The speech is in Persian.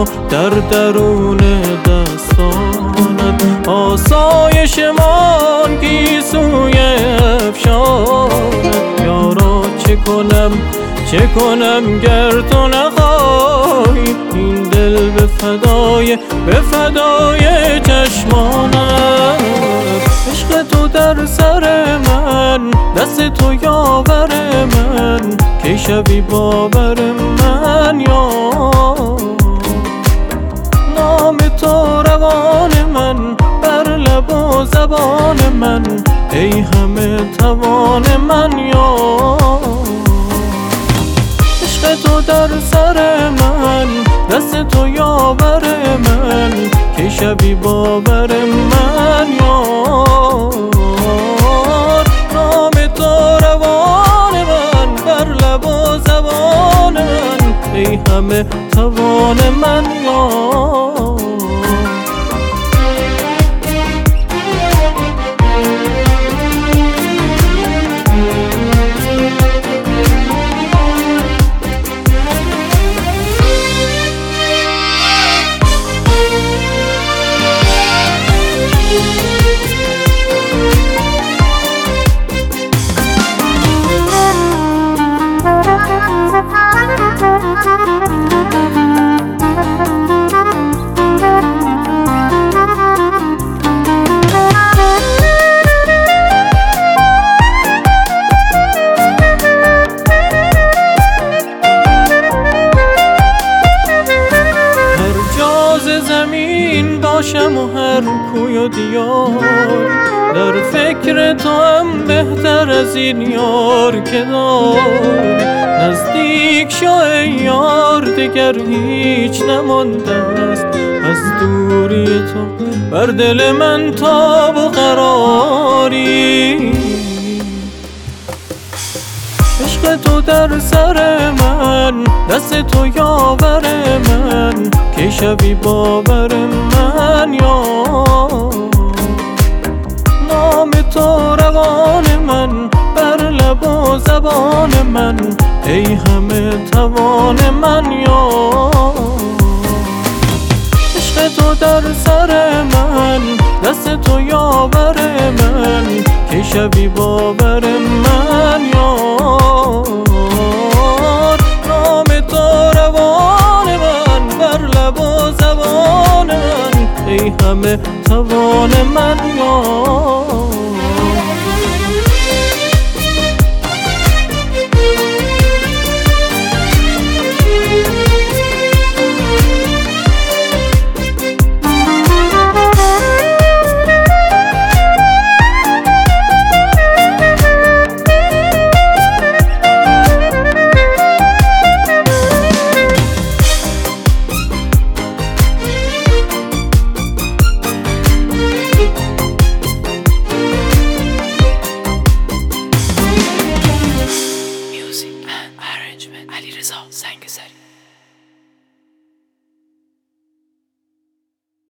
و در درون دستانت آسایش مان گیسوی افشانت. یارا چه کنم گر تو نخواهی این دل به فدای چشمانت. عشق تو در سر من، دست تو یاور من، کی شوی باور من یار. نام تو روان من، بر لب و زبان من، ای همه توان من یار. عشق تو در سر من، دست تو یاور من، کی شوی باور من یار. نام تو روان من، بر لب و زبان من، ای همه توان من یار. باشم و هر کوی و دیار، در فکر تو هم بهتر از این یار که دار. نزدیک شو ای یار، دگر هیچ نمانده است از دوری تو بر دل من تاب و قراری. عشق تو در سر من، دست تو یاور من، کی شوی باور من یار. نام تو روان من، بر لب و زبان من، ای همه توان من یار. عشق تو در سر من، دست تو یاور من، کی شوی باور من یار. نام تو روان من، بر لب و زبان من، ای همه توان من یار. علیرضا سنگسری.